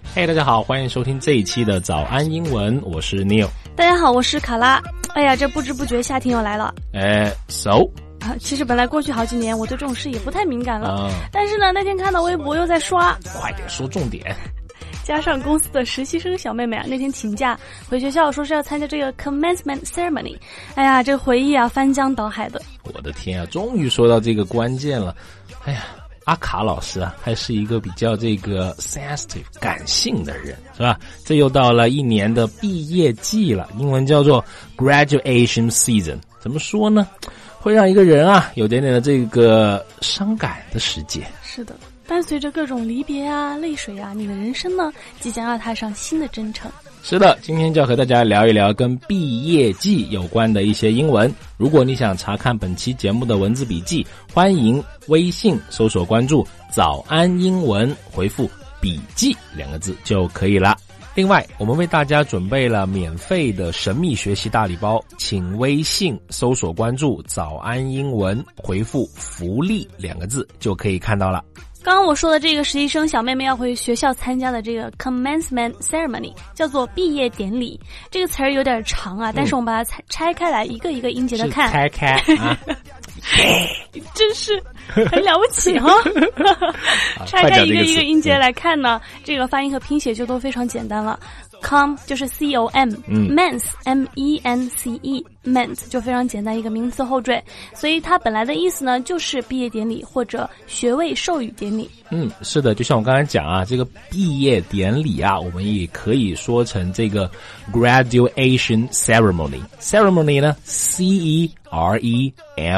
嘿，大家好，欢迎收听这一期的早安英文，我是 Neil。 大家好，我是卡拉。哎呀，这不知不觉夏天又来了。 So？ 其实本来过去好几年我对这种事也不太敏感了，但是呢，那天看到微博又在刷， 快点说重点。 加上公司的实习生小妹妹啊，那天请假回学校，说是要参加这个 commencement ceremony。哎呀，这个回忆啊，翻江倒海的。 我的天啊，终于说到这个关键了。哎呀，阿卡老师啊，还是一个比较这个 sensitive 感性的人，是吧？这又到了一年的毕业季了，英文叫做 graduation season。怎么说呢？会让一个人啊有点点的这个伤感的时节。 是的，伴随着各种离别啊、泪水啊，你的人生呢即将要踏上新的征程。 是的，今天就要和大家聊一聊跟毕业季有关的一些英文。如果你想查看本期节目的文字笔记，欢迎微信搜索关注早安英文，回复笔记2个字就可以了。另外，我们为大家准备了免费的神秘学习大礼包，请微信搜索关注早安英文，回复福利2个字就可以看到了。 刚刚我说的这个实习生小妹妹要回学校参加的这个 commencement ceremony 叫做毕业典礼。这个词儿有点长啊，但是我们把它拆开来一个一个音节的看。 拆开啊！ 真是很了不起哈！拆开一个一个音节来看呢，这个发音和拼写就都非常简单了。com 就是 com，men's mense，men's 就非常简单，一个名词后缀，所以它本来的意思呢就是毕业典礼或者学位授予典礼。 是的，就像我刚才讲啊，这个毕业典礼啊，我们也可以说成这个 graduation ceremony。ceremony 呢 ，C-E-R-E-M-O-N-Y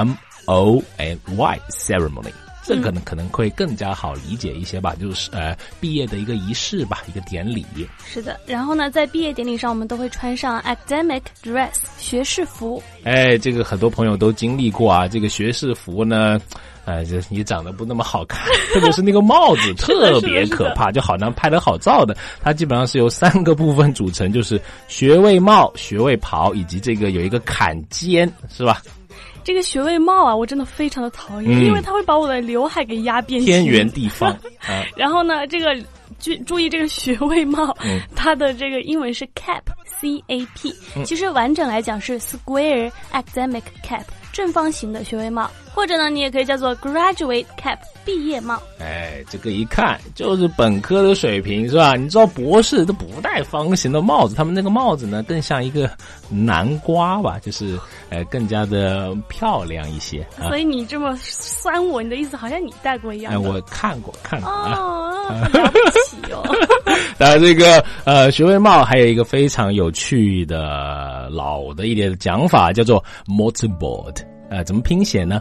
ceremony。这个呢可能会更加好理解一些吧，就是毕业的一个仪式吧，一个典礼。 是的，然后呢在毕业典礼上我们都会穿上 academic dress 学士服。 这个很多朋友都经历过啊，这个学士服呢这你长得不那么好看，特别是那个帽子特别可怕，就好难拍得好照的。它基本上是由3个部分组成，就是学位帽、学位袍以及这个有一个坎肩，是吧？ 这个学位帽啊，我真的非常的讨厌，因为它会把我的刘海给压扁。 天圆地方。 然后呢，这个注意这个学位帽，它的这个英文是 cap，C-A-P，其实完整来讲是 square academic cap， 正方形的学位帽，或者呢你也可以叫做 graduate cap， 毕业帽。 这个一看就是本科的水平，是吧？你知道博士都不戴方形的帽子，他们那个帽子呢更像一个南瓜吧，就是更加的漂亮一些。 所以你这么酸我，你的意思好像你戴过一样的。 我看过哦，了不起哦。 当然这个学位帽还有一个非常有趣的老的一点的讲法，叫做 mortarboard。怎么拼写呢？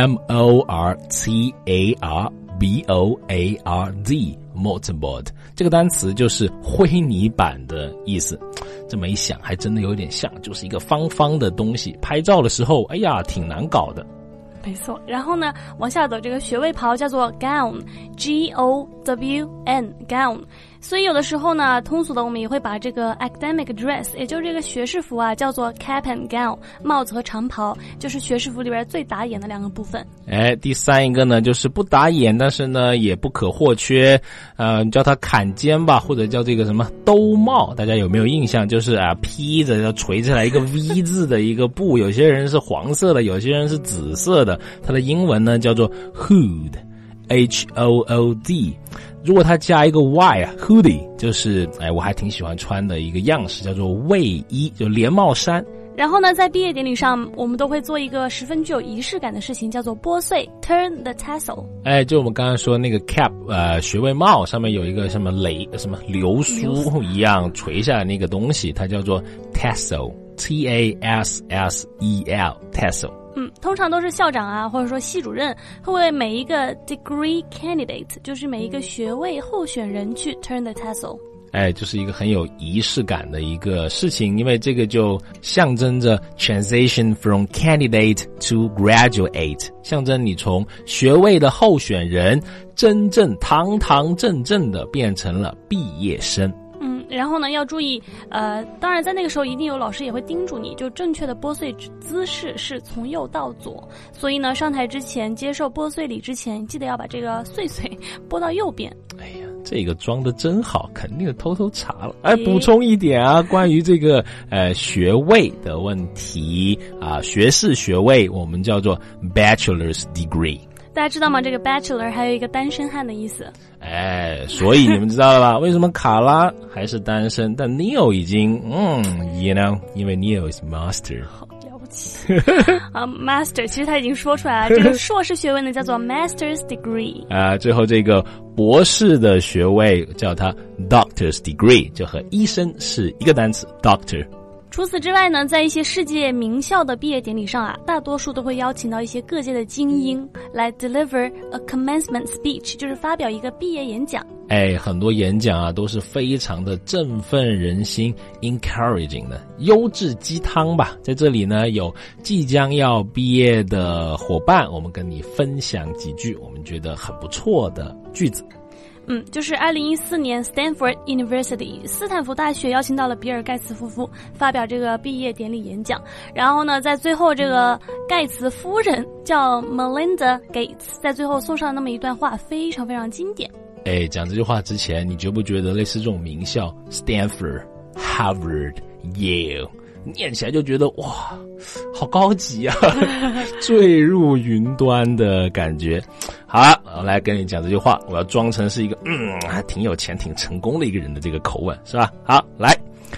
M-O-R-T-A-R-B-O-A-R-D mortarboard 这个单词就是灰泥板的意思。这么一想还真的有点像，就是一个方方的东西，拍照的时候哎呀挺难搞的。 没错，然后呢往下走，这个学位袍叫做 gown， G-O-W-N gown。所以有的时候呢，通俗的我们也会把这个 academic dress， 也就是这个学士服啊，叫做 cap and gown， 帽子和长袍，就是学士服里边最打眼的2个部分。 第3一个呢，就是不打眼，但是呢也不可或缺，你叫它坎肩吧，或者叫这个什么兜帽，大家有没有印象？就是披着要垂下来一个 V 字的一个布，有些人是黄色的，有些人是紫色的，它的英文呢叫做 hood。H-O-O-D， 如果它加一个 Y 啊 ，hoodie 就是我还挺喜欢穿的一个样式，叫做卫衣，就连帽衫。 然后呢，在毕业典礼上，我们都会做一个十分具有仪式感的事情，叫做拨穗 ，turn the tassel。 就我们刚才说那个 cap， 学位帽上面有一个什么流苏一样垂下来那个东西，它叫做 tassel，T-A-S-S-E-L tassel。 通常都是校长啊，或者说系主任会为每一个 degree candidate， 就是每一个学位候选人去 turn the tassel。 就是一个很有仪式感的一个事情，因为这个就象征着 transition from candidate to graduate， 象征你从学位的候选人真正堂堂正正的变成了毕业生。 然后呢要注意当然在那个时候一定有老师也会叮嘱你，就正确的拨穗姿势是从右到左，所以呢上台之前接受拨穗礼之前，记得要把这个穗穗拨到右边。 这个装的真好，肯定偷偷查了。补充一点啊，关于这个学位的问题啊，学士学位我们叫做 bachelor's degree。 大家知道吗？这个 bachelor 还有一个单身汉的意思。 所以你们知道了吧？为什么卡拉还是单身，但 Neil 已经you know， 因为 Neil is master。 master 其实他已经说出来了，这个硕士学位呢叫做 master's degree 最后这个博士的学位叫它 doctor's degree， 就和医生是一个单词 doctor。 除此之外呢，在一些世界名校的毕业典礼上啊，大多数都会邀请到一些各界的精英来 deliver a commencement speech， 就是发表一个毕业演讲。 很多演讲啊都是非常的振奋人心 encouraging 的优质鸡汤吧。在这里呢，有即将要毕业的伙伴，我们跟你分享几句我们觉得很不错的句子。 就是2014年 Stanford University 斯坦福大学邀请到了比尔盖茨夫妇发表这个毕业典礼演讲，然后呢，在最后这个盖茨夫人叫 Melinda Gates 在最后送上那么一段话，非常非常经典。 讲这句话之前，你觉不觉得类似这种名校 Stanford、Harvard、Yale 念起来就觉得哇，好高级啊，坠入云端的感觉。好了，我来跟你讲这句话，我要装成是一个还挺有钱挺成功的一个人的这个口吻，是吧？好，来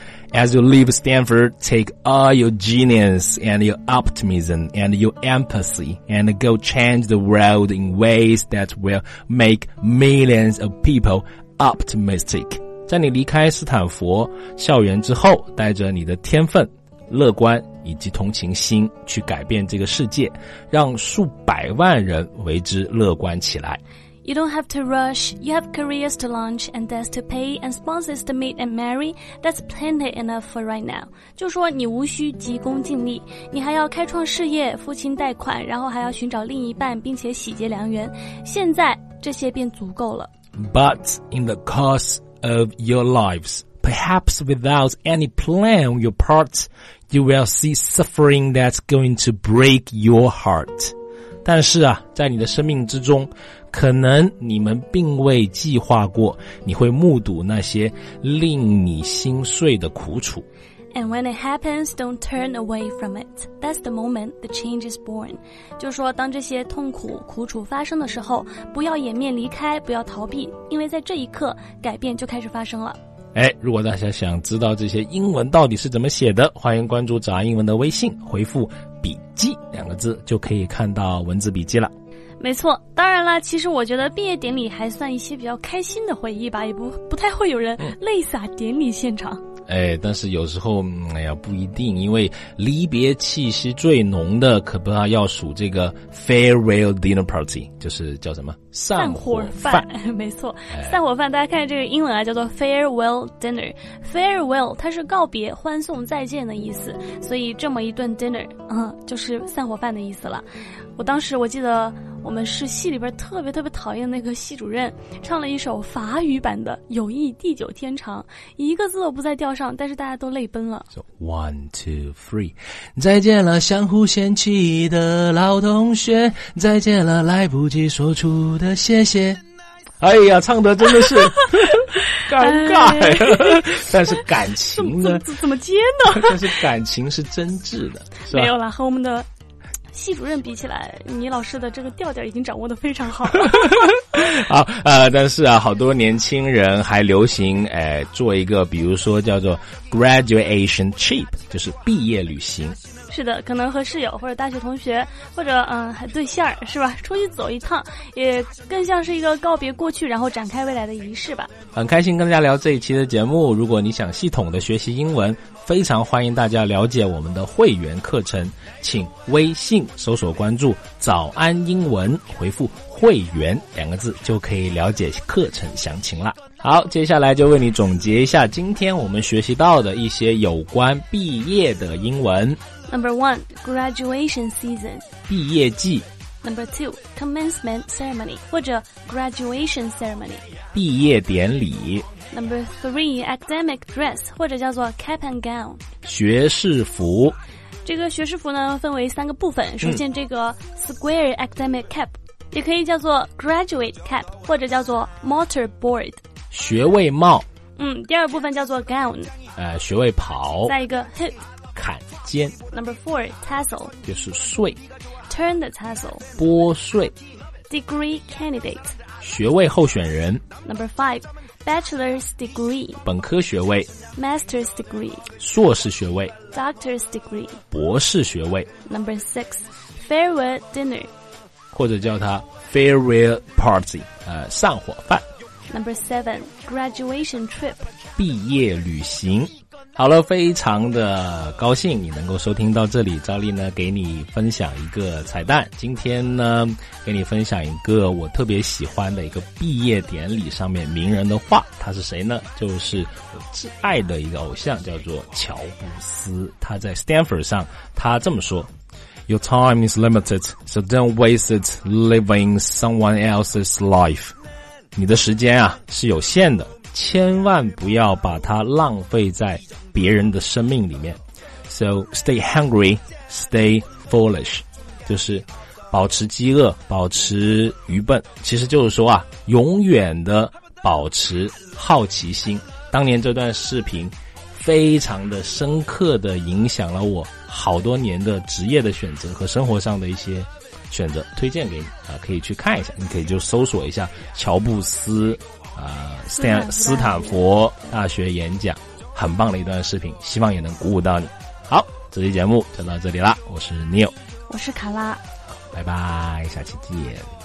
As you leave Stanford, take all your genius and your optimism and your empathy and go change the world in ways that will make millions of people optimistic. 在你离开斯坦福校园之后，带着你的天分、乐观以及同情心去改变这个世界，让数百万人为之乐观起来。 You don't have to rush. You have careers to launch and debts to pay and sponsors to meet and marry. That's plenty enough for right now. 就说你无需急功近利，你还要开创事业、付清贷款，然后还要寻找另一半，并且喜结良缘。现在这些便足够了。 But in the course of your lives, perhaps without any plan on your part, you will see suffering that's going to break your heart. 但是啊，在你的生命之中，可能你们并未计划过，你会目睹那些令你心碎的苦楚。 And when it happens, don't turn away from it. That's the moment the change is born. 就是说，当这些痛苦、苦楚发生的时候，不要掩面离开，不要逃避，因为在这一刻，改变就开始发生了。 如果大家想知道这些英文到底是怎么写的，欢迎关注早安英文的微信，回复笔记2个字就可以看到文字笔记了。 没错，当然啦，其实我觉得毕业典礼还算一些比较开心的回忆吧，也不太会有人泪洒典礼现场。 但是有时候不一定，因为离别气息最浓的可不要数这个 farewell dinner party， 就是叫什么散伙饭。 没错，散伙饭大家看这个英文啊，叫做 farewell dinner。 farewell 它是告别、欢送、再见的意思，所以这么一顿 dinner 就是散伙饭的意思了。我记得我们是系里边特别特别讨厌那个系主任唱了一首法语版的友谊地久天长，一个字都不在调上，但是大家都泪奔了。 1, 2, 3， 再见了相互嫌弃的老同学，再见了来不及说出的谢谢。哎呀，唱的真的是尴尬但是感情呢怎么接呢？ 但是感情是真挚的，是吧？ 没有啦，和我们的系主任比起来，你老师的这个调调已经掌握得非常好了。 好，但是啊，好多年轻人还流行做一个，比如说叫做 graduation trip， 就是毕业旅行。 是的，可能和室友或者大学同学或者对象是吧，出去走一趟，也更像是一个告别过去然后展开未来的仪式吧。 很开心跟大家聊这一期的节目，如果你想系统的学习英文，非常欢迎大家了解我们的会员课程，请微信搜索关注早安英文，回复会员2个字就可以了解课程详情了。好，接下来就为你总结一下今天我们学习到的一些有关毕业的英文。 Number 1, graduation season， 毕业季。 Number 2, commencement ceremony 或者 graduation ceremony， 毕业典礼。 Number 3, academic dress 或者叫做 cap and gown， 学士服。 这个学士服呢分为3个部分，首先这个 square academic cap， 也可以叫做 graduate cap 或者叫做 mortarboard。 学位帽。 第二部分叫做 gown， 学位袍。 再一个 hoop， 坎肩。 Number 4 tassel， 就是税。 turn the tassel， 拨税。 degree candidate， 学位候选人。 Number 5 bachelor's degree， 本科学位。 master's degree， 硕士学位。 doctor's degree， 博士学位。 Number 6 farewell dinner， 或者叫它 farewell party， 散伙饭。 Number 7 graduation trip， 毕业旅行。好了，非常的高兴你能够收听到这里。照例呢给你分享一个彩蛋，今天呢给你分享一个我特别喜欢的一个毕业典礼上面名人的话。他是谁呢？就是我挚爱的一个偶像，叫做乔布斯。他在 Stanford 上他这么说，Your time is limited, so don't waste it living someone else's life. 你的时间啊是有限的，千万不要把它浪费在别人的生命里面。So stay hungry, stay foolish. 就是保持饥饿，保持愚笨。其实就是说啊，永远的保持好奇心。当年这段视频非常的深刻的影响了我好多年的职业的选择和生活上的一些选择，推荐给你可以去看一下。你可以就搜索一下乔布斯斯坦福大学演讲，很棒的一段视频，希望也能鼓舞到你。好，这期节目就到这里啦，我是 Neil， 我是卡拉， 拜拜，下期见。